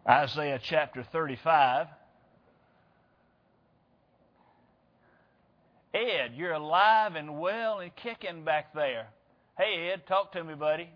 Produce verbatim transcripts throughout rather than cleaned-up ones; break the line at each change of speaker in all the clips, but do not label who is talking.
Isaiah chapter thirty-five. Ed, you're alive and well and kicking back there. Hey, Ed, talk to me, buddy.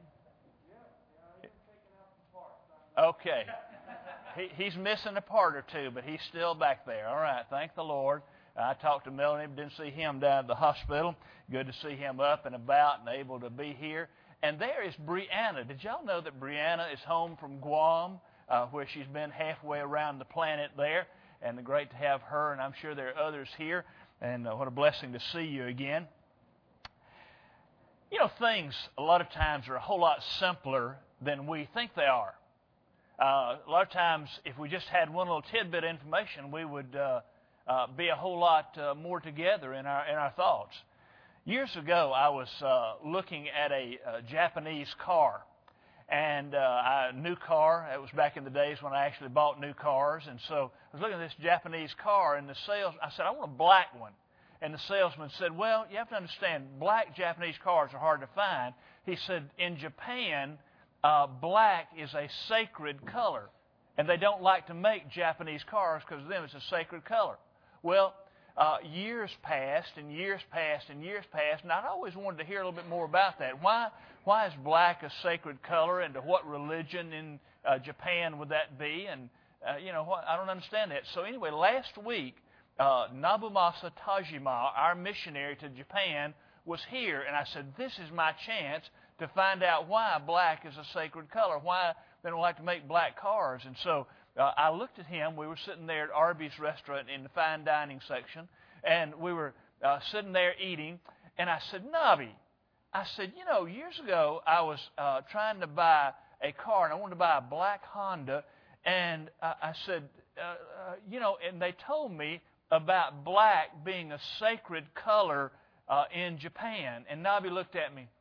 Okay. He, he's missing a part or two, but he's still back there. All right, thank the Lord. I talked to Melanie, didn't see him down at the hospital. Good to see him up and about and able to be here. And there is Brianna. Did y'all know that Brianna is home from Guam, uh, where she's been halfway around the planet there? And great to have her, and I'm sure there are others here. And uh, what a blessing to see you again. You know, things a lot of times are a whole lot simpler than we think they are. Uh, a lot of times, if we just had one little tidbit of information, we would uh, uh, be a whole lot uh, more together in our in our thoughts. Years ago, I was uh, looking at a, a Japanese car, and uh, a new car. It was back in the days when I actually bought new cars, and so I was looking at this Japanese car, and the sales. I said, I want a black one, and the salesman said, well, you have to understand, black Japanese cars are hard to find. He said, in Japan, uh, black is a sacred color, and they don't like to make Japanese cars because to them it's a sacred color. Well, uh, years passed and years passed and years passed, and I always wanted to hear a little bit more about that. Why, why is black a sacred color, and to what religion in uh, Japan would that be? And uh, you know, what, I don't understand that. So anyway, last week, uh, Nobumasa Tajima, our missionary to Japan, was here, and I said, this is my chance to find out why black is a sacred color, why they don't like to make black cars. And so uh, I looked at him. We were sitting there at Arby's restaurant in the fine dining section, and we were uh, sitting there eating, and I said, Nobby, I said, you know, years ago I was uh, trying to buy a car, and I wanted to buy a black Honda, and uh, I said, uh, uh, you know, and they told me about black being a sacred color uh, in Japan. And Nobby looked at me.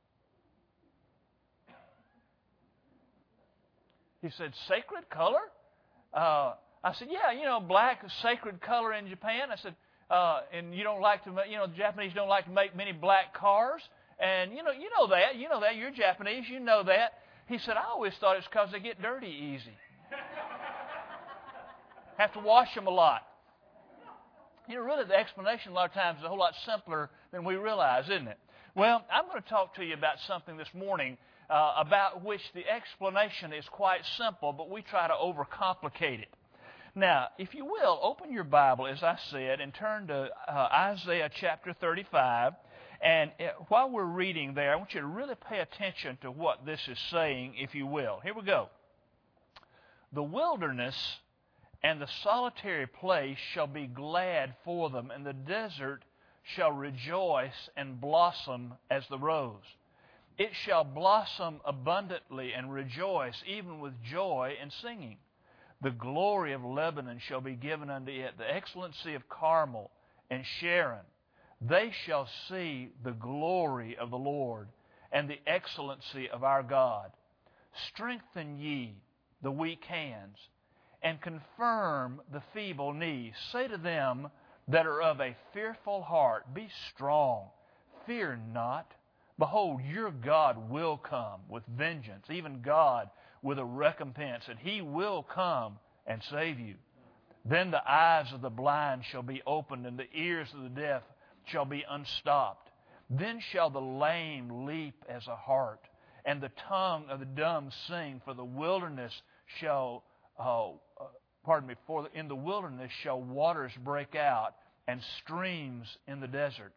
He said, sacred color? Uh, I said, yeah, you know, black is sacred color in Japan. I said, uh, and you don't like to, you know, the Japanese don't like to make many black cars. And, you know, you know that. You know that. You're Japanese. You know that. He said, I always thought it's because they get dirty easy. Have to wash them a lot. You know, really, the explanation a lot of times is a whole lot simpler than we realize, isn't it? Well, I'm going to talk to you about something this morning uh, about which the explanation is quite simple, but we try to overcomplicate it. Now, if you will, open your Bible, as I said, and turn to uh, Isaiah chapter thirty-five. And it, while we're reading there, I want you to really pay attention to what this is saying, if you will. Here we go. The wilderness and the solitary place shall be glad for them, and the desert shall rejoice and blossom as the rose. It shall blossom abundantly and rejoice, even with joy and singing. The glory of Lebanon shall be given unto it, the excellency of Carmel and Sharon. They shall see the glory of the Lord and the excellency of our God. Strengthen ye the weak hands, and confirm the feeble knees. Say to them that are of a fearful heart, be strong, fear not. Behold, your God will come with vengeance, even God with a recompense, and He will come and save you. Then the eyes of the blind shall be opened, and the ears of the deaf shall be unstopped. Then shall the lame leap as a hart, and the tongue of the dumb sing, for the wilderness shall Uh, pardon me, for in the wilderness shall waters break out, and streams in the desert.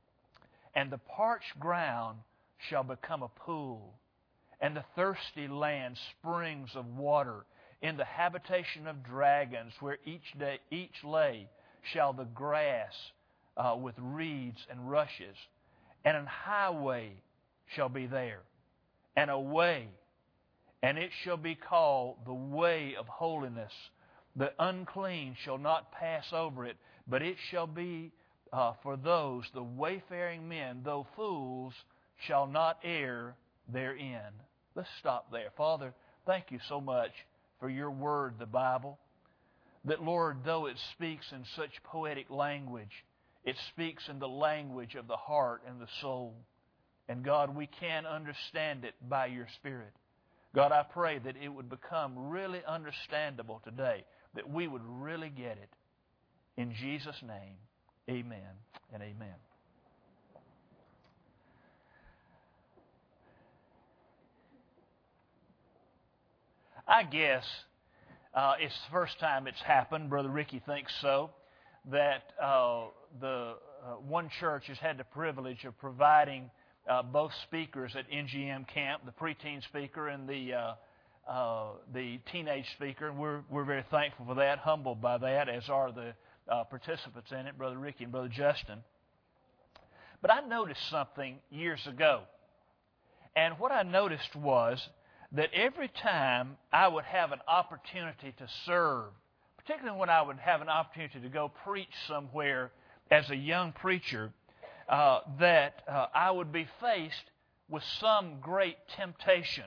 And the parched ground shall become a pool, and the thirsty land springs of water. In the habitation of dragons, where each day each lay, shall the grass uh, with reeds and rushes, and an highway shall be there, and a way. And it shall be called the way of holiness. The unclean shall not pass over it, but it shall be uh, for those, the wayfaring men, though fools, shall not err therein. Let's stop there. Father, thank you so much for your word, the Bible, that, Lord, though it speaks in such poetic language, it speaks in the language of the heart and the soul. And God, we can understand it by your Spirit. God, I pray that it would become really understandable today, that we would really get it. In Jesus' name, amen and amen. I guess uh, it's the first time it's happened, Brother Ricky thinks so, that uh, the uh, one church has had the privilege of providing uh, both speakers at N G M camp, the preteen speaker and the uh, uh, the teenage speaker. We're we're very thankful for that, humbled by that, as are the uh, participants in it, Brother Ricky and Brother Justin. But I noticed something years ago, and what I noticed was that every time I would have an opportunity to serve, particularly when I would have an opportunity to go preach somewhere as a young preacher, uh, that uh, I would be faced with some great temptation.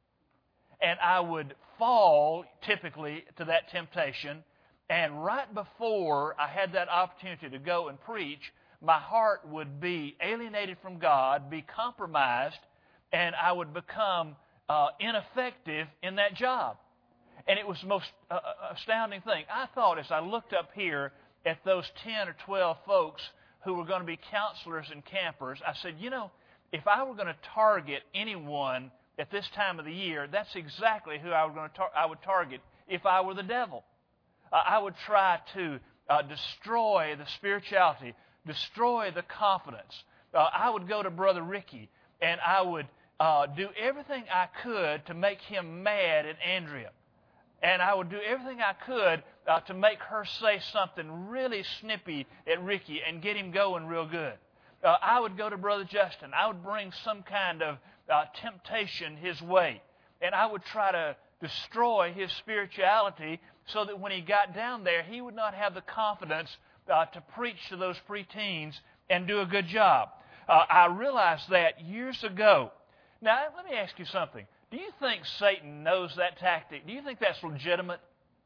And I would fall, typically, to that temptation. And right before I had that opportunity to go and preach, my heart would be alienated from God, be compromised, and I would become Uh, ineffective in that job. And it was the most uh, astounding thing. I thought as I looked up here at those ten or twelve folks who were going to be counselors and campers, I said, you know, if I were going to target anyone at this time of the year, that's exactly who I, was going to tar- I would target if I were the devil. Uh, I would try to uh, destroy the spirituality, destroy the confidence. Uh, I would go to Brother Ricky and I would Uh, do everything I could to make him mad at Andrea. And I would do everything I could uh, to make her say something really snippy at Ricky and get him going real good. Uh, I would go to Brother Justin. I would bring some kind of uh, temptation his way. And I would try to destroy his spirituality so that when he got down there, he would not have the confidence uh, to preach to those preteens and do a good job. Uh, I realized that years ago. Now, let me ask you something. Do you think Satan knows that tactic? Do you think that's legitimate?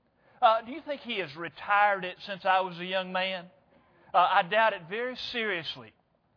Uh, do you think he has retired it since I was a young man? Uh, I doubt it very seriously.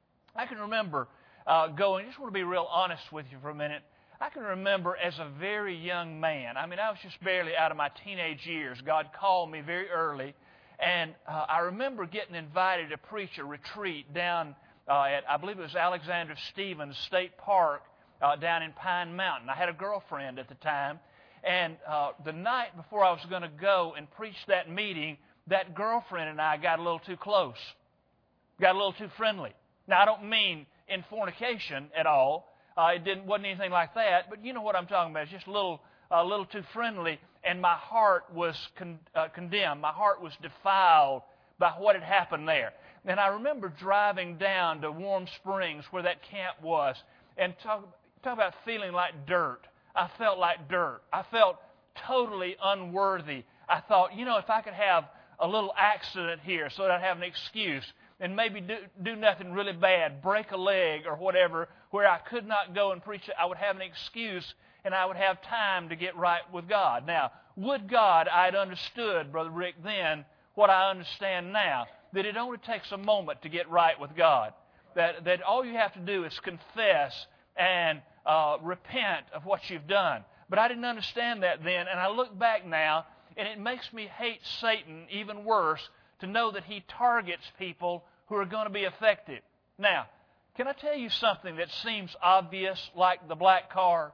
I can remember uh, going, I just want to be real honest with you for a minute. I can remember as a very young man, I mean, I was just barely out of my teenage years. God called me very early, and uh, I remember getting invited to preach a retreat down uh, at, I believe it was Alexander Stevens State Park, Uh, down in Pine Mountain. I had a girlfriend at the time, and uh, the night before I was going to go and preach that meeting, that girlfriend and I got a little too close, got a little too friendly. Now, I don't mean in fornication at all. Uh, it didn't wasn't anything like that, but you know what I'm talking about. It's just a little, a little too friendly, and my heart was con- uh, condemned. My heart was defiled by what had happened there. And I remember driving down to Warm Springs, where that camp was, and talk. Talk about feeling like dirt. I felt like dirt. I felt totally unworthy. I thought, you know, if I could have a little accident here so that I'd have an excuse and maybe do, do nothing really bad, break a leg or whatever, where I could not go and preach it, I would have an excuse and I would have time to get right with God. Now, would God I had understood, Brother Rick, then what I understand now, that it only takes a moment to get right with God. That, that all you have to do is confess and Uh, repent of what you've done. But I didn't understand that then, and I look back now, and it makes me hate Satan even worse to know that he targets people who are going to be effective. Now, can I tell you something that seems obvious, like the black car?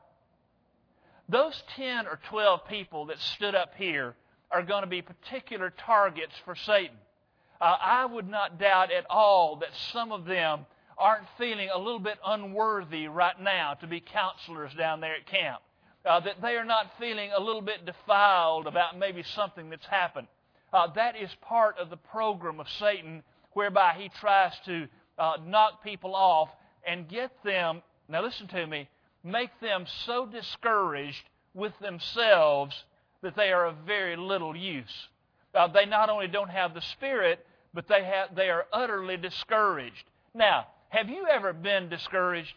Those ten or twelve people that stood up here are going to be particular targets for Satan. Uh, I would not doubt at all that some of them aren't feeling a little bit unworthy right now to be counselors down there at camp. Uh, that they are not feeling a little bit defiled about maybe something that's happened. Uh, that is part of the program of Satan, whereby he tries to uh, knock people off and get them, now listen to me, make them so discouraged with themselves that they are of very little use. Uh, they not only don't have the Spirit, but they have they are utterly discouraged. Now, have you ever been discouraged?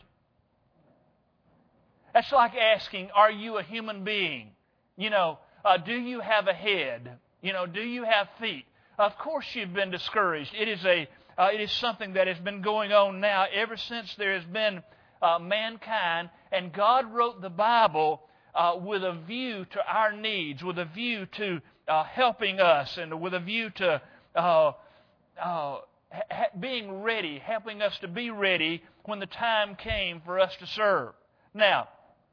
That's like asking, are you a human being? You know, uh, do you have a head? You know, do you have feet? Of course you've been discouraged. It is a, uh, it is something that has been going on now ever since there has been uh, mankind. And God wrote the Bible uh, with a view to our needs, with a view to uh, helping us, and with a view to uh, uh, ha- being ready, helping us to be ready when the time came for us to serve. Now,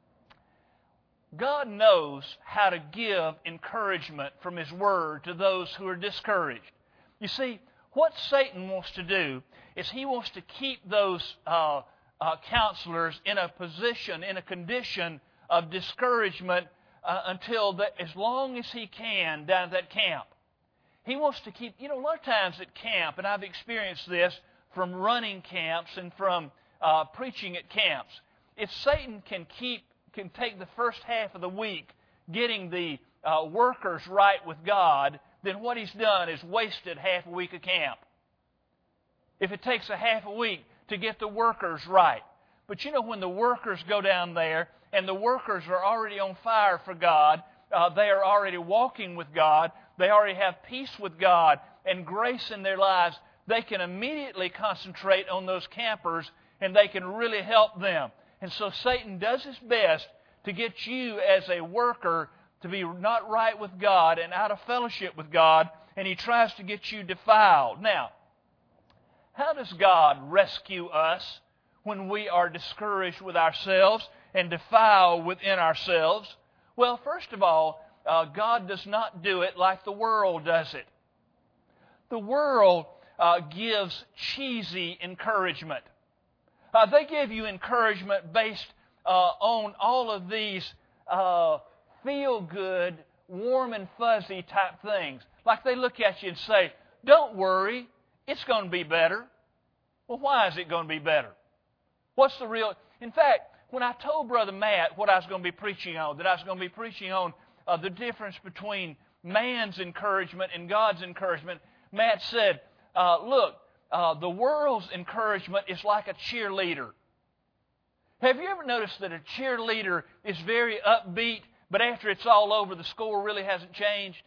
God knows how to give encouragement from His Word to those who are discouraged. You see, what Satan wants to do is he wants to keep those uh, uh, counselors in a position, in a condition of discouragement uh, until the, as long as he can down at that camp. He wants to keep, you know, a lot of times at camp, and I've experienced this from running camps and from uh, preaching at camps, if Satan can keep, can take the first half of the week getting the uh, workers right with God, then what he's done is wasted half a week of camp. If it takes a half a week to get the workers right. But you know, when the workers go down there and the workers are already on fire for God, uh, they are already walking with God, they already have peace with God and grace in their lives, they can immediately concentrate on those campers and they can really help them. And so Satan does his best to get you as a worker to be not right with God and out of fellowship with God, and he tries to get you defiled. Now, how does God rescue us when we are discouraged with ourselves and defiled within ourselves? Well, first of all, uh, God does not do it like the world does it. The world uh, gives cheesy encouragement. Uh, they give you encouragement based uh, on all of these uh, feel-good, warm and fuzzy type things. Like they look at you and say, don't worry, it's going to be better. Well, why is it going to be better? What's the real... In fact, when I told Brother Matt what I was going to be preaching on, that I was going to be preaching on uh, the difference between man's encouragement and God's encouragement, Matt said, uh, look, uh, the world's encouragement is like a cheerleader. Have you ever noticed that a cheerleader is very upbeat, but after it's all over, the score really hasn't changed?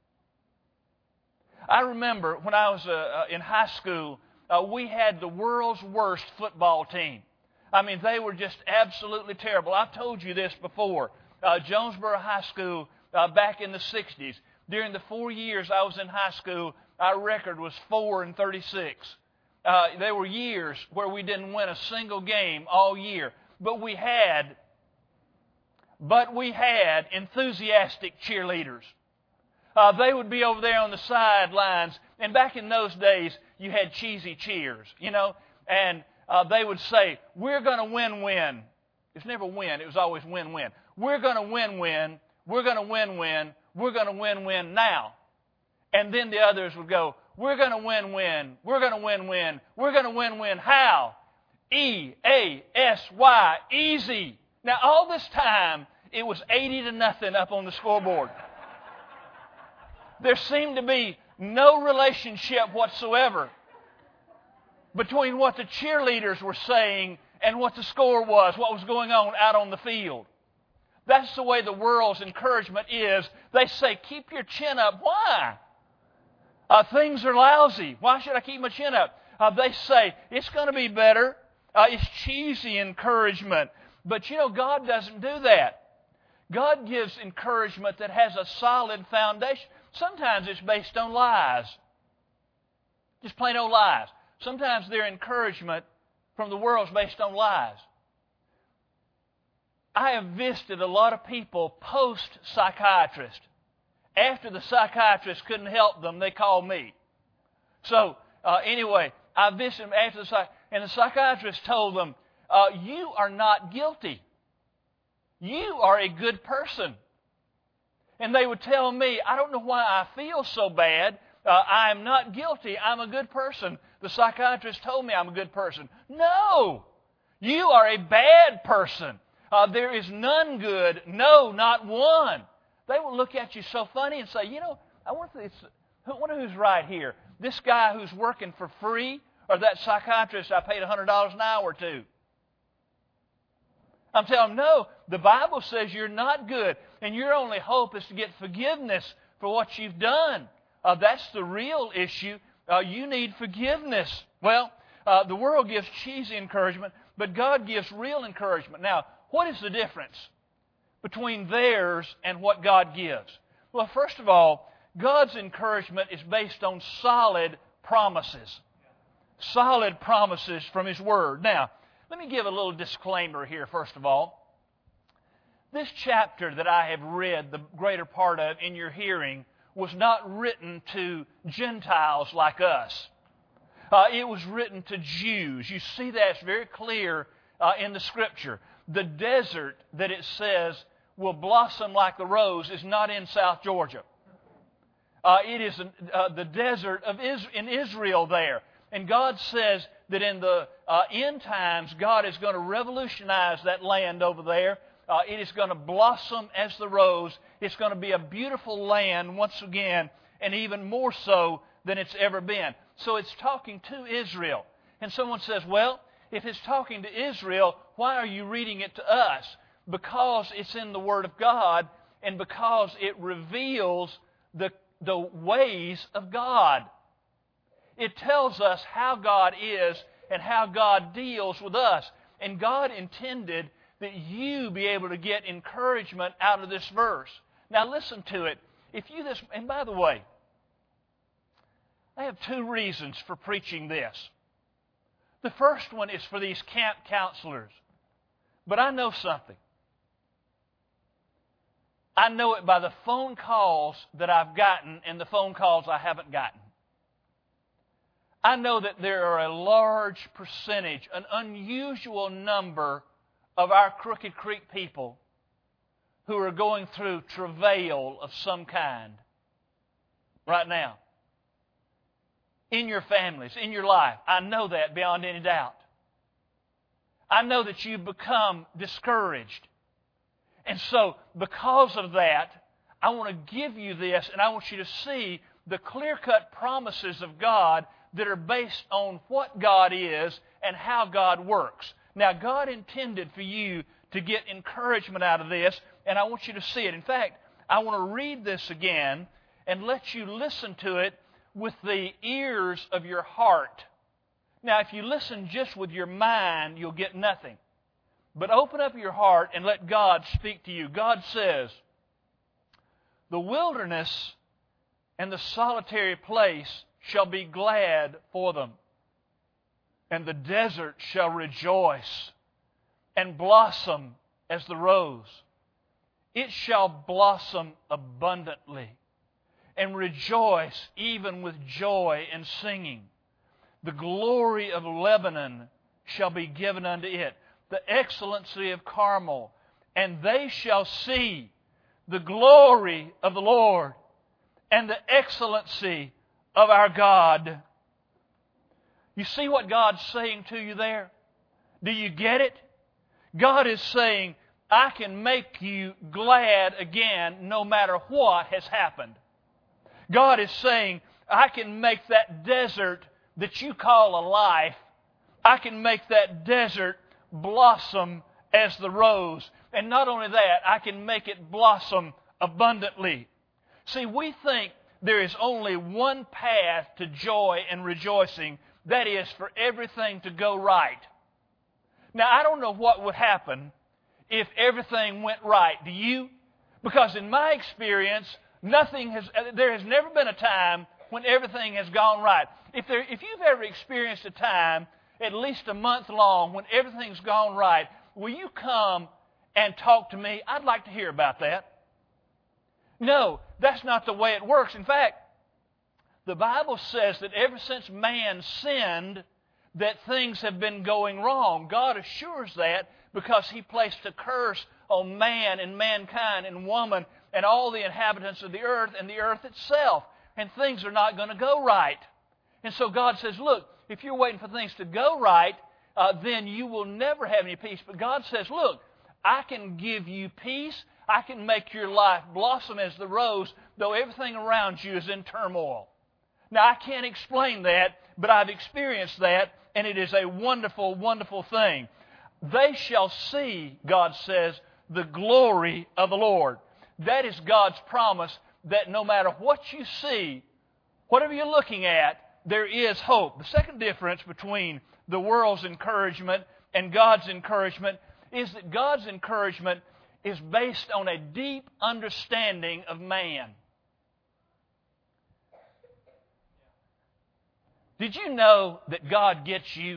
I remember when I was uh, in high school, uh, we had the world's worst football team. I mean, they were just absolutely terrible. I've told you this before. Uh, Jonesboro High School, uh, back in the sixties, during the four years I was in high school, our record was four and thirty-six. Uh, there were years where we didn't win a single game all year, but we had, but we had enthusiastic cheerleaders. Uh, they would be over there on the sidelines, and back in those days, you had cheesy cheers, you know, and uh, they would say, we're going to win-win. It's never win, it was always win-win. We're going to win-win, we're going to win-win, we're going to win-win now. And then the others would go, we're going to win-win, we're going to win-win, we're going to win-win. How? E A S Y, easy. Now, all this time, it was eighty to nothing up on the scoreboard. There seemed to be no relationship whatsoever between what the cheerleaders were saying and what the score was, what was going on out on the field. That's the way the world's encouragement is. They say, keep your chin up. Why? Uh, things are lousy. Why should I keep my chin up? Uh, they say, it's going to be better. Uh, it's cheesy encouragement. But you know, God doesn't do that. God gives encouragement that has a solid foundation. Sometimes it's based on lies. Just plain old lies. Sometimes their encouragement from the world is based on lies. I have visited a lot of people post-psychiatrist. After the psychiatrist couldn't help them, they called me. So, uh, anyway, I visited them after the psychiatrist, and the psychiatrist told them, uh, you are not guilty. You are a good person. And they would tell me, I don't know why I feel so bad. Uh, I am not guilty. I'm a good person. The psychiatrist told me I'm a good person. No! You are a bad person. Uh, there is none good. No, not one. They will look at you so funny and say, you know, I wonder, if it's, I wonder who's right here. This guy who's working for free or that psychiatrist I paid one hundred dollars an hour to? I'm telling them, no, the Bible says you're not good, and your only hope is to get forgiveness for what you've done. Uh, that's the real issue. Uh, you need forgiveness. Well, uh, the world gives cheesy encouragement, but God gives real encouragement. Now, what is the difference between theirs and what God gives? Well, first of all, God's encouragement is based on solid promises. Solid promises from His Word. Now, let me give a little disclaimer here, first of all. This chapter that I have read, the greater part of in your hearing, was not written to Gentiles like us. Uh, it was written to Jews. You see that it's very clear uh, in the Scripture. The desert that it says will blossom like the rose is not in South Georgia. Uh, it is uh, the desert of Is- in Israel there. And God says that in the uh, end times, God is going to revolutionize that land over there. Uh, it is going to blossom as the rose. It's going to be a beautiful land once again, and even more so than it's ever been. So it's talking to Israel. And someone says, well, if it's talking to Israel, why are you reading it to us? Because it's in the Word of God, and because it reveals the, the ways of God. It tells us how God is and how God deals with us. And God intended that you be able to get encouragement out of this verse. Now listen to it. If you this, and by the way, I have two reasons for preaching this. The first one is for these camp counselors. But I know something. I know it by the phone calls that I've gotten and the phone calls I haven't gotten. I know that there are a large percentage, an unusual number of our Crooked Creek people who are going through travail of some kind right now. In your families, in your life. I know that beyond any doubt. I know that you've become discouraged. And so, because of that, I want to give you this, and I want you to see the clear-cut promises of God that are based on what God is and how God works. Now, God intended for you to get encouragement out of this, and I want you to see it. In fact, I want to read this again and let you listen to it with the ears of your heart. Now, if you listen just with your mind, you'll get nothing. But open up your heart and let God speak to you. God says, "The wilderness and the solitary place shall be glad for them, and the desert shall rejoice and blossom as the rose. It shall blossom abundantly and rejoice even with joy and singing. The glory of Lebanon shall be given unto it, the excellency of Carmel, and they shall see the glory of the Lord and the excellency of our God." You see what God's saying to you there? Do you get it? God is saying, I can make you glad again no matter what has happened. God is saying, I can make that desert that you call a life, I can make that desert blossom as the rose. And not only that, I can make it blossom abundantly. See, we think there is only one path to joy and rejoicing. That is for everything to go right. Now, I don't know what would happen if everything went right. Do you? Because in my experience, nothing has, there has never been a time when everything has gone right. If, there, if you've ever experienced a time, at least a month long, when everything's gone right, will you come and talk to me? I'd like to hear about that. No, that's not the way it works. In fact, the Bible says that ever since man sinned, that things have been going wrong. God assures that because He placed a curse on man and mankind and woman and all the inhabitants of the earth and the earth itself. And things are not going to go right. And so God says, look, if you're waiting for things to go right, uh, then you will never have any peace. But God says, look, I can give you peace. I can make your life blossom as the rose, though everything around you is in turmoil. Now, I can't explain that, but I've experienced that, and it is a wonderful, wonderful thing. They shall see, God says, the glory of the Lord. That is God's promise that no matter what you see, whatever you're looking at, there is hope. The second difference between the world's encouragement and God's encouragement is that God's encouragement is based on a deep understanding of man. Did you know that God gets you?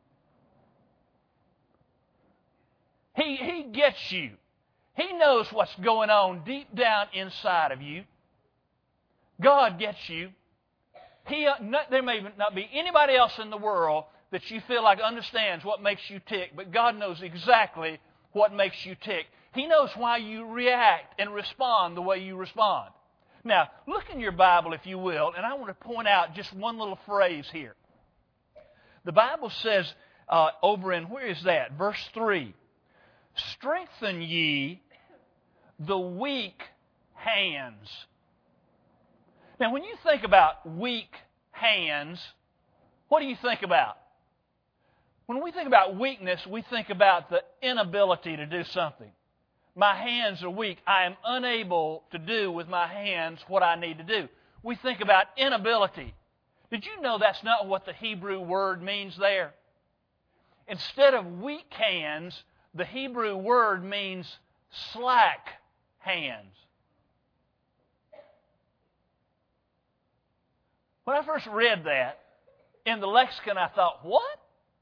He, he gets you. He knows what's going on deep down inside of you. God gets you. He, not, there may not be anybody else in the world that you feel like understands what makes you tick, but God knows exactly what makes you tick. He knows why you react and respond the way you respond. Now, look in your Bible, if you will, and I want to point out just one little phrase here. The Bible says uh, over in, where is that? Verse three. Strengthen ye the weak hands. Now, when you think about weak hands, what do you think about? When we think about weakness, we think about the inability to do something. My hands are weak. I am unable to do with my hands what I need to do. We think about inability. Did you know that's not what the Hebrew word means there? Instead of weak hands, the Hebrew word means slack hands. When I first read that in the lexicon, I thought, what?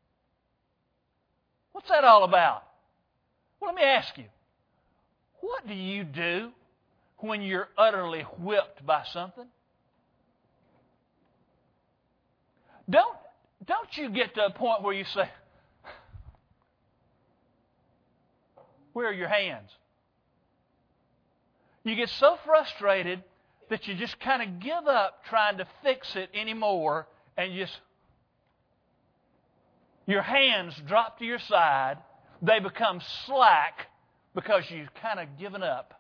What's that all about? Well, let me ask you, what do you do when you're utterly whipped by something? Don't, don't you get to a point where you say, where are your hands? You get so frustrated that you just kind of give up trying to fix it anymore, and you just, your hands drop to your side. They become slack because you've kind of given up.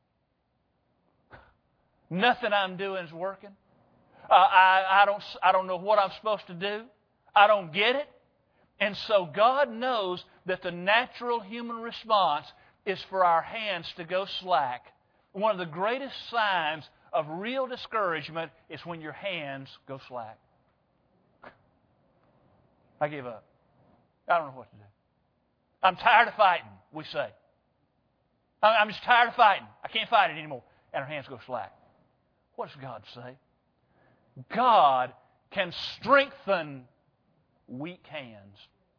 Nothing I'm doing is working. Uh, I, I, don't, I don't know what I'm supposed to do. I don't get it. And so God knows that the natural human response is for our hands to go slack. One of the greatest signs of real discouragement is when your hands go slack. I give up. I don't know what to do. I'm tired of fighting, we say. I'm just tired of fighting. I can't fight it anymore. And our hands go slack. What does God say? God can strengthen weak hands.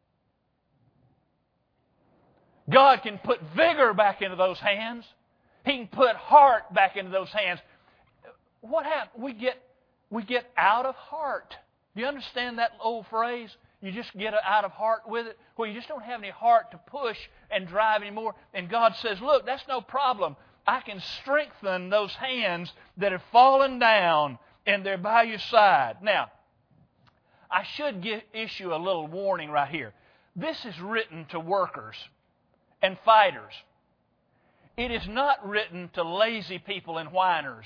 God can put vigor back into those hands. He can put heart back into those hands. What happens? We get, we get out of heart. Do you understand that old phrase? You just get out of heart with it, where you just don't have any heart to push and drive anymore. And God says, look, that's no problem. I can strengthen those hands that have fallen down and they're by your side. Now, I should give, issue a little warning right here. This is written to workers and fighters. It is not written to lazy people and whiners.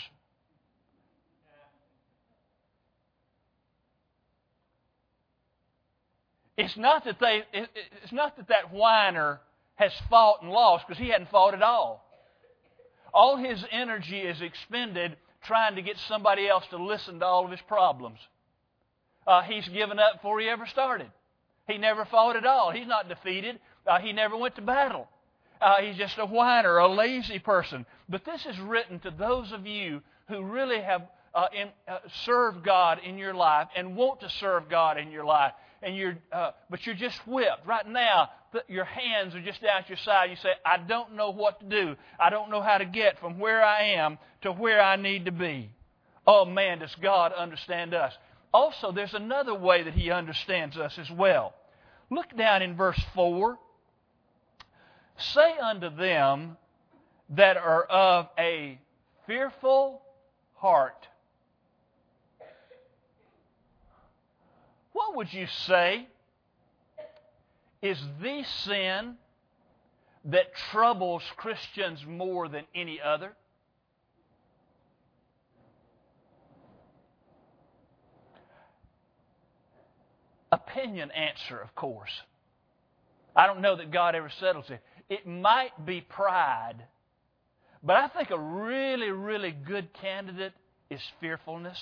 It's not that they. It's not that that whiner has fought and lost, because he hadn't fought at all. All his energy is expended trying to get somebody else to listen to all of his problems. Uh, he's given up before he ever started. He never fought at all. He's not defeated. Uh, he never went to battle. Uh, he's just a whiner, a lazy person. But this is written to those of you who really have uh, in, uh, served God in your life and want to serve God in your life. And you're, uh, but you're just whipped. Right now, the, your hands are just down at your side. You say, I don't know what to do. I don't know how to get from where I am to where I need to be. Oh man, does God understand us. Also, there's another way that He understands us as well. Look down in verse four. Say unto them that are of a fearful heart. What would you say is the sin that troubles Christians more than any other? Opinion answer, of course. I don't know that God ever settles it. It might be pride, but I think a really, really good candidate is fearfulness.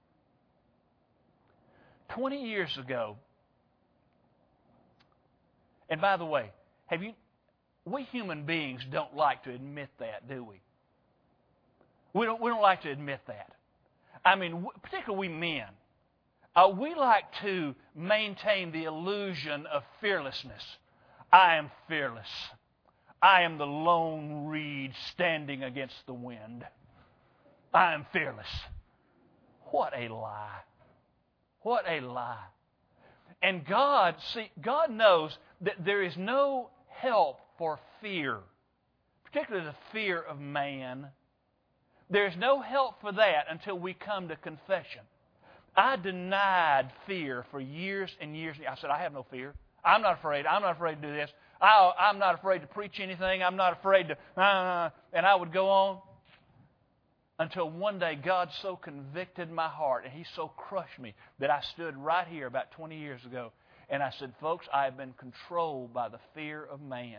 Twenty years ago, and by the way, have you we human beings don't like to admit that, do we? We don't, we don't like to admit that. I mean, particularly we men. Uh, we like to maintain the illusion of fearlessness. I am fearless. I am the lone reed standing against the wind. I am fearless. What a lie. What a lie. And God, see, God knows that there is no help for fear, particularly the fear of man. There's no help for that until we come to confession. I denied fear for years and years. I said, I have no fear. I'm not afraid. I'm not afraid to do this. I, I'm not afraid to preach anything. I'm not afraid to... Uh, and I would go on until one day God so convicted my heart and He so crushed me that I stood right here about twenty years ago and I said, folks, I have been controlled by the fear of man.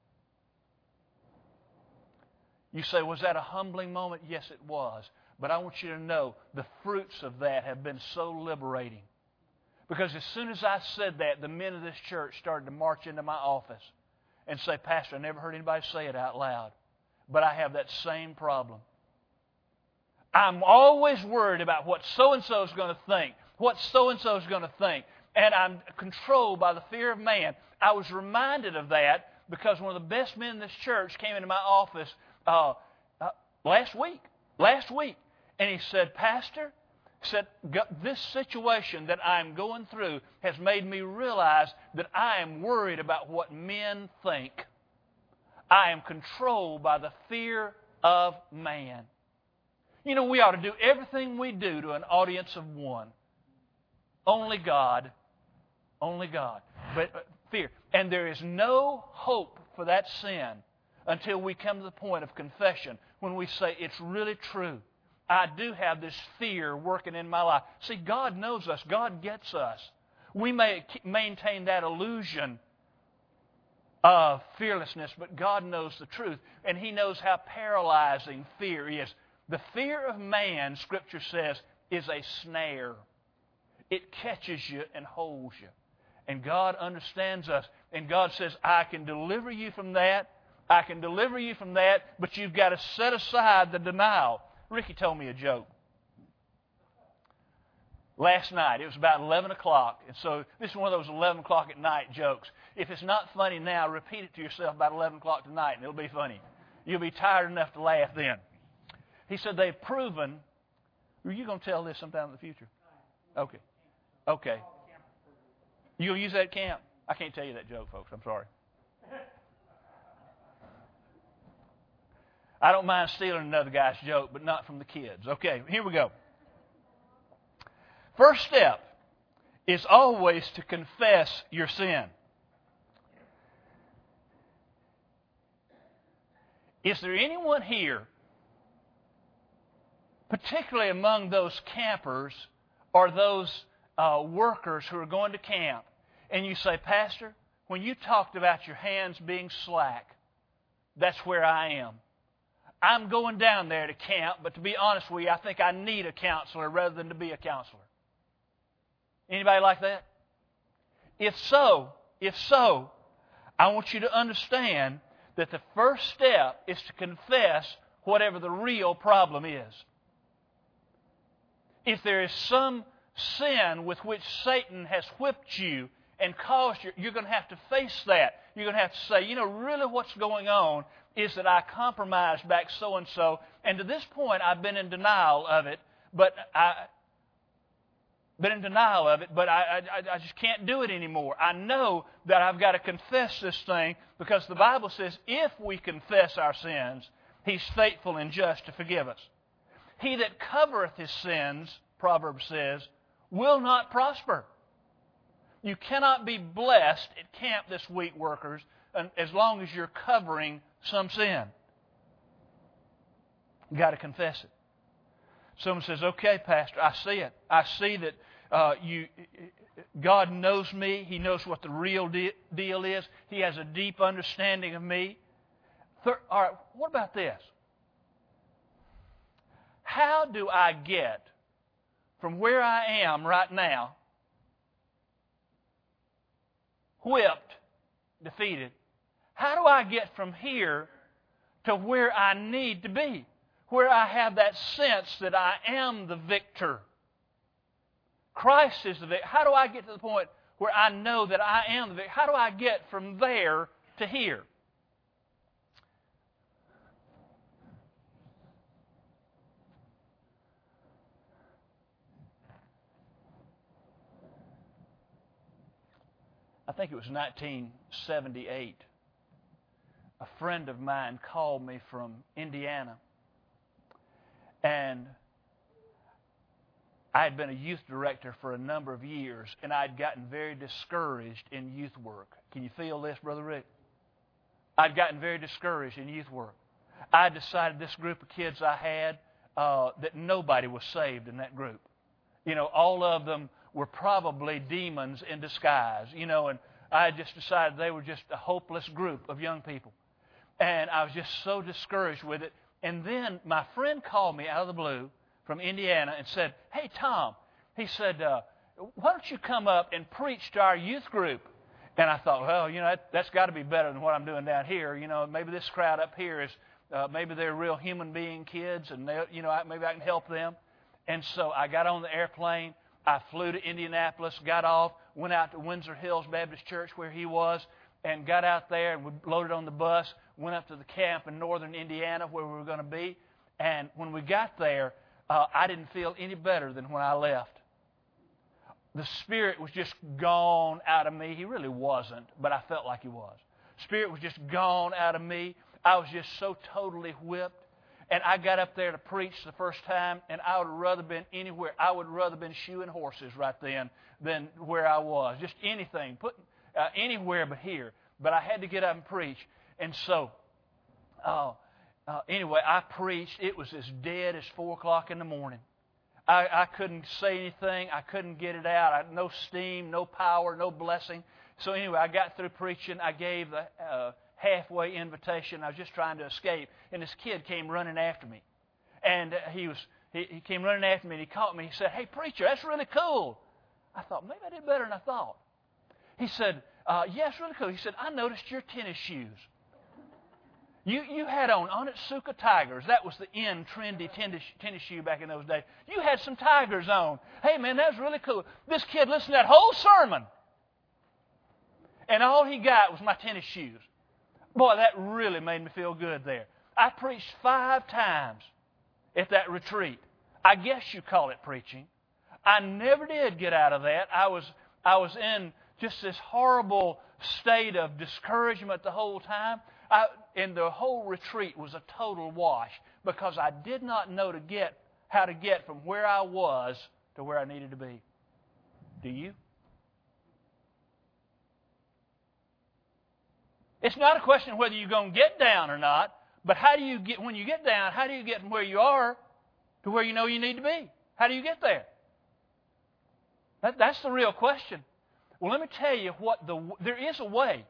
You say, was that a humbling moment? Yes, it was. But I want you to know the fruits of that have been so liberating. Because as soon as I said that, the men of this church started to march into my office and say, Pastor, I never heard anybody say it out loud, but I have that same problem. I'm always worried about what so-and-so is going to think, what so-and-so is going to think, and I'm controlled by the fear of man. I was reminded of that because one of the best men in this church came into my office uh, uh, last week, last week, and he said, Pastor, he said, this situation that I'm going through has made me realize that I am worried about what men think. I am controlled by the fear of man. You know, we ought to do everything we do to an audience of one. Only God. Only God. But uh, fear. And there is no hope for that sin until we come to the point of confession when we say, it's really true. I do have this fear working in my life. See, God knows us. God gets us. We may maintain that illusion of fearlessness, but God knows the truth. And He knows how paralyzing fear is. The fear of man, Scripture says, is a snare. It catches you and holds you. And God understands us. And God says, I can deliver you from that. I can deliver you from that, but you've got to set aside the denial. Ricky told me a joke last night. It was about eleven o'clock. And so this is one of those eleven o'clock at night jokes. If it's not funny now, repeat it to yourself about eleven o'clock tonight, and it'll be funny. You'll be tired enough to laugh then. He said they've proven... Are you going to tell this sometime in the future? Okay. Okay. You going to use that at camp? I can't tell you that joke, folks. I'm sorry. I don't mind stealing another guy's joke, but not from the kids. Okay, here we go. First step is always to confess your sin. Is there anyone here, particularly among those campers or those uh, workers who are going to camp, and you say, Pastor, when you talked about your hands being slack, that's where I am. I'm going down there to camp, but to be honest with you, I think I need a counselor rather than to be a counselor. Anybody like that? If so, if so, I want you to understand that the first step is to confess whatever the real problem is. If there is some sin with which Satan has whipped you and caused you, you're going to have to face that. You're going to have to say, you know, really what's going on is that I compromised back so-and-so, and to this point I've been in denial of it, but I... been in denial of it, but I, I, I just can't do it anymore. I know that I've got to confess this thing because the Bible says if we confess our sins, He's faithful and just to forgive us. He that covereth his sins, Proverbs says, will not prosper. You cannot be blessed at camp this week, workers, as long as you're covering some sin. You've got to confess it. Someone says, okay, Pastor, I see it. I see that uh, you, God knows me. He knows what the real de- deal is. He has a deep understanding of me. Third, all right, what about this? How do I get from where I am right now, whipped, defeated, How do I get from here to where I need to be? Where I have that sense that I am the victor. Christ is the victor. How do I get to the point where I know that I am the victor? How do I get from there to here? I think it was nineteen seventy-eight. A friend of mine called me from Indiana. And I had been a youth director for a number of years, and I'd gotten very discouraged in youth work. Can you feel this, Brother Rick? I'd gotten very discouraged in youth work. I decided this group of kids I had, uh, that nobody was saved in that group. You know, all of them were probably demons in disguise, you know, and I just decided they were just a hopeless group of young people. And I was just so discouraged with it. And then my friend called me out of the blue from Indiana and said, "Hey, Tom," he said, uh, "why don't you come up and preach to our youth group?" And I thought, well, you know, that, that's got to be better than what I'm doing down here. You know, maybe this crowd up here is, uh, maybe they're real human being kids, and they, you know, maybe I can help them. And so I got on the airplane. I flew to Indianapolis, got off, went out to Windsor Hills Baptist Church where he was, and got out there and we loaded on the bus, went up to the camp in northern Indiana where we were going to be. And when we got there, uh, I didn't feel any better than when I left. The Spirit was just gone out of me. He really wasn't, but I felt like He was. Spirit was just gone out of me. I was just so totally whipped. And I got up there to preach the first time, and I would have rather been anywhere. I would rather been shoeing horses right then than where I was. Just anything, put uh, anywhere but here. But I had to get up and preach. And so, uh, uh, anyway, I preached. It was as dead as four o'clock in the morning. I, I couldn't say anything. I couldn't get it out. I, no steam, no power, no blessing. So anyway, I got through preaching. I gave the uh, halfway invitation. I was just trying to escape. And this kid came running after me. And he was he, he came running after me, and he caught me. He said, "Hey, preacher, that's really cool." I thought, maybe I did better than I thought. He said, uh, "Yeah, it's really cool." He said, "I noticed your tennis shoes. You you had on Onitsuka Tigers. That was the in trendy tennis, tennis shoe back in those days. You had some Tigers on. Hey, man, that was really cool." This kid listened to that whole sermon, and all he got was my tennis shoes. Boy, that really made me feel good there. I preached five times at that retreat. I guess you call it preaching. I never did get out of that. I was I was in just this horrible state of discouragement the whole time. I, and the whole retreat was a total wash because I did not know to get how to get from where I was to where I needed to be. Do you? It's not a question of whether you're going to get down or not, but how do you get, when you get down, how do you get from where you are to where you know you need to be? How do you get there? That, that's the real question. Well, let me tell you what the there is a way.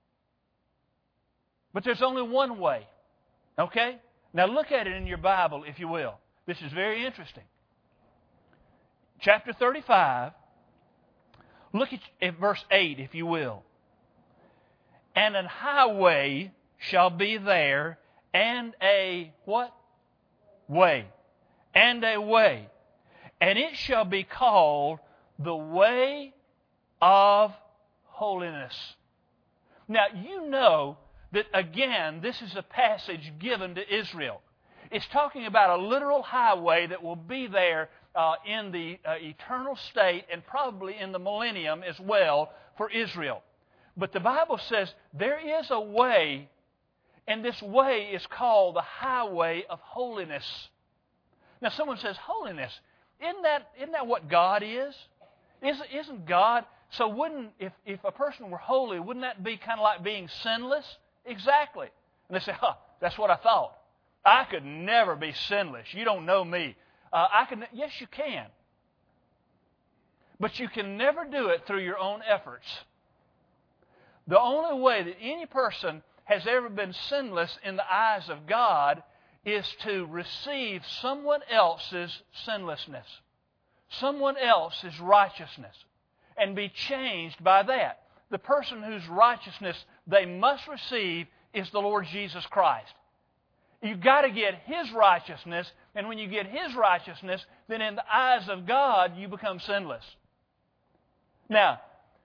But there's only one way. Okay? Now look at it in your Bible, if you will. This is very interesting. Chapter thirty-five. Look at, at verse eight, if you will. "And an highway shall be there, and a what? Way. And a way. And it shall be called the way of holiness." Now, you know that, again, this is a passage given to Israel. It's talking about a literal highway that will be there uh, in the uh, eternal state and probably in the millennium as well for Israel. But the Bible says there is a way, and this way is called the highway of holiness. Now, someone says, holiness, isn't that, isn't that what God is? Isn't, isn't God... So wouldn't, if, if a person were holy, wouldn't that be kind of like being sinless? Exactly. And they say, huh, that's what I thought. I could never be sinless. You don't know me. Uh, I can. Yes, you can. But you can never do it through your own efforts. The only way that any person has ever been sinless in the eyes of God is to receive someone else's sinlessness, someone else's righteousness, and be changed by that. The person whose righteousness they must receive is the Lord Jesus Christ. You've got to get His righteousness, and when you get His righteousness, then in the eyes of God, you become sinless. Now,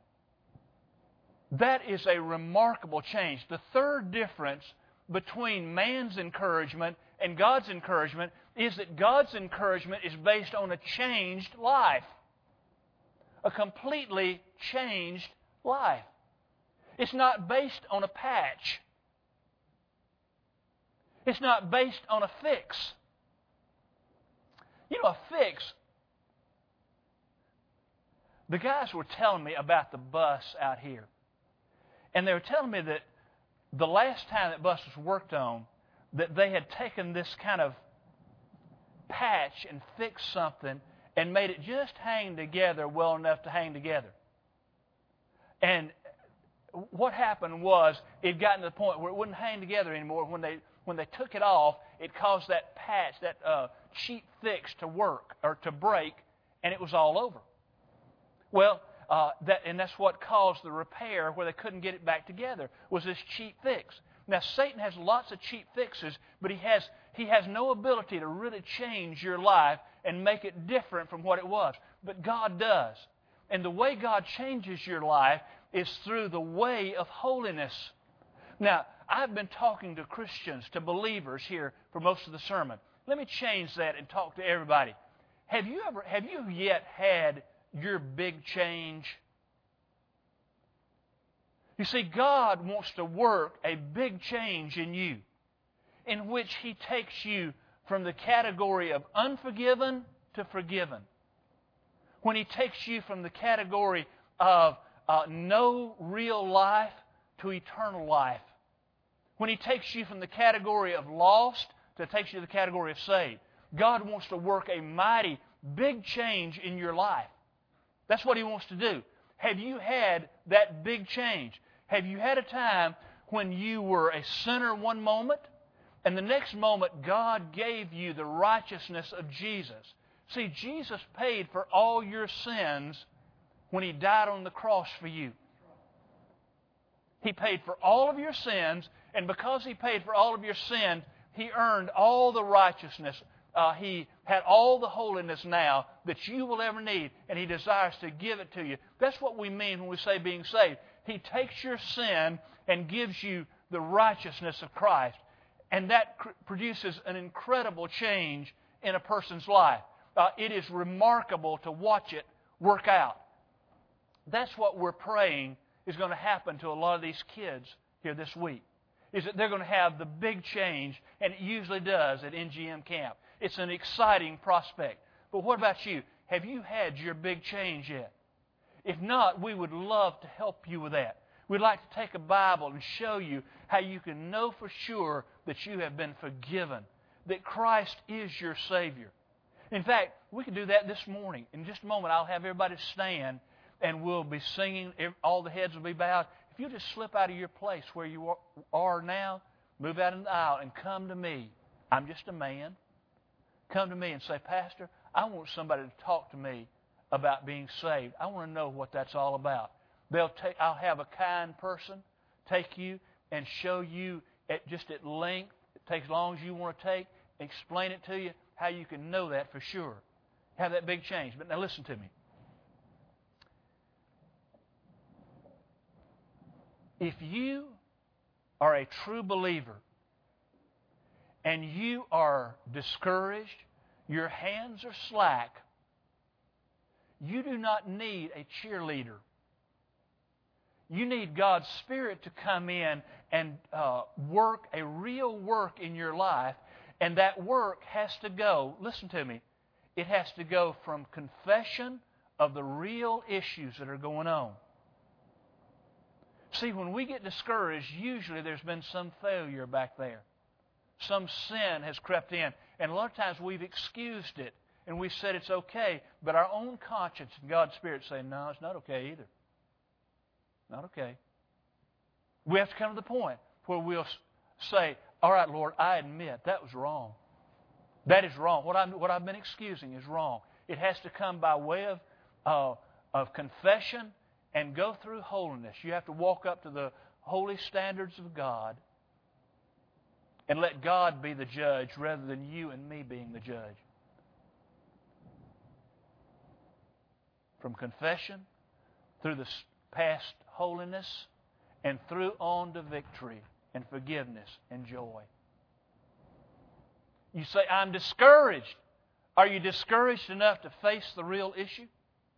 that is a remarkable change. The third difference between man's encouragement and God's encouragement is that God's encouragement is based on a changed life. A completely changed life. It's not based on a patch. It's not based on a fix. You know, a fix, the guys were telling me about the bus out here. And they were telling me that the last time that bus was worked on, that they had taken this kind of patch and fixed something and made it just hang together well enough to hang together. And what happened was it had gotten to the point where it wouldn't hang together anymore. When they when they took it off, it caused that patch, that uh, cheap fix to work or to break, and it was all over. Well, uh, that and that's what caused the repair where they couldn't get it back together, was this cheap fix. Now, Satan has lots of cheap fixes, but he has he has no ability to really change your life and make it different from what it was. But God does. And the way God changes your life is through the way of holiness. Now, I've been talking to Christians, to believers here for most of the sermon. Let me change that and talk to everybody. Have you ever, have you yet had your big change? You see, God wants to work a big change in you, in which He takes you from the category of unforgiven to forgiven. When He takes you from the category of uh, no real life to eternal life. When He takes you from the category of lost to takes you to the category of saved. God wants to work a mighty, big change in your life. That's what He wants to do. Have you had that big change? Have you had a time when you were a sinner one moment, and the next moment God gave you the righteousness of Jesus? See, Jesus paid for all your sins when He died on the cross for you. He paid for all of your sins, and because He paid for all of your sins, He earned all the righteousness. Uh, he had all the holiness now that you will ever need, and He desires to give it to you. That's what we mean when we say being saved. He takes your sin and gives you the righteousness of Christ. And that cr- produces an incredible change in a person's life. Uh, it is remarkable to watch it work out. That's what we're praying is going to happen to a lot of these kids here this week. Is that they're going to have the big change, and it usually does at N G M camp. It's an exciting prospect. But what about you? Have you had your big change yet? If not, we would love to help you with that. We'd like to take a Bible and show you how you can know for sure that you have been forgiven, that Christ is your Savior. In fact, we can do that this morning. In just a moment, I'll have everybody stand, and we'll be singing. All the heads will be bowed. If you just slip out of your place where you are now, move out in the aisle and come to me. I'm just a man. Come to me and say, Pastor, I want somebody to talk to me about being saved. I want to know what that's all about. They'll take. I'll have a kind person take you and show you at just at length. It takes as long as you want to take. Explain it to you how you can know that for sure. Have that big change. But now listen to me. If you are a true believer and you are discouraged, your hands are slack, you do not need a cheerleader. You need God's Spirit to come in and uh, work a real work in your life, and that work has to go, listen to me, it has to go from confession of the real issues that are going on. See, when we get discouraged, usually there's been some failure back there. Some sin has crept in. And a lot of times we've excused it, and we said it's okay, but our own conscience and God's Spirit say, no, it's not okay either. Not okay. We have to come to the point where we'll say, all right, Lord, I admit that was wrong. That is wrong. What, I'm, what I've been excusing is wrong. It has to come by way of, uh, of confession and go through holiness. You have to walk up to the holy standards of God and let God be the judge rather than you and me being the judge. From confession, through the past holiness, and through on to victory and forgiveness and joy. You say, I'm discouraged. Are you discouraged enough to face the real issue?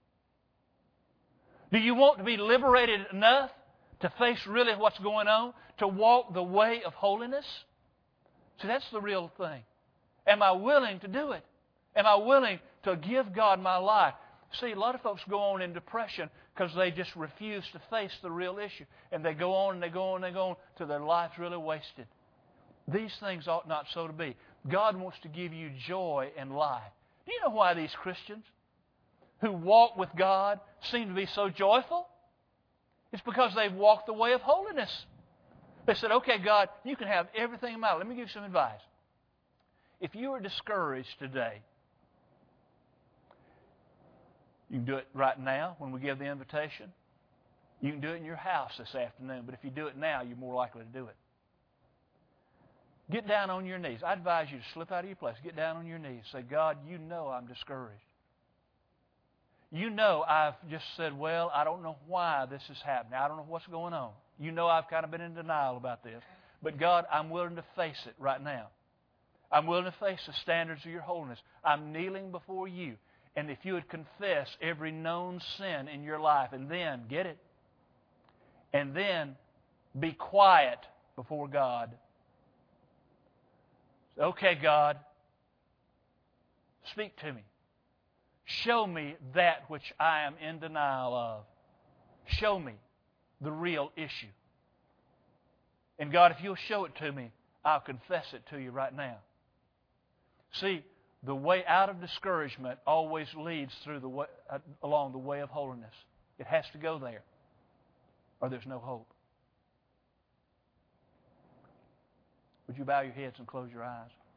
Do you want to be liberated enough to face really what's going on, to walk the way of holiness? See, that's the real thing. Am I willing to do it? Am I willing to give God my life? See, a lot of folks go on in depression because they just refuse to face the real issue. And they go on and they go on and they go on till their life's really wasted. These things ought not so to be. God wants to give you joy and life. Do you know why these Christians who walk with God seem to be so joyful? It's because they've walked the way of holiness. They said, okay, God, you can have everything in my life. Let me give you some advice. If you are discouraged today, you can do it right now when we give the invitation. You can do it in your house this afternoon, but if you do it now, you're more likely to do it. Get down on your knees. I advise you to slip out of your place. Get down on your knees. Say, God, you know I'm discouraged. You know I've just said, well, I don't know why this is happening. I don't know what's going on. You know I've kind of been in denial about this. But God, I'm willing to face it right now. I'm willing to face the standards of your holiness. I'm kneeling before you. And if you would confess every known sin in your life, and then, get it, and then be quiet before God. Okay, God, speak to me. Show me that which I am in denial of. Show me the real issue. And God, if you'll show it to me, I'll confess it to you right now. See, the way out of discouragement always leads through the way, uh, along the way of holiness. It has to go there, or there's no hope. Would you bow your heads and close your eyes?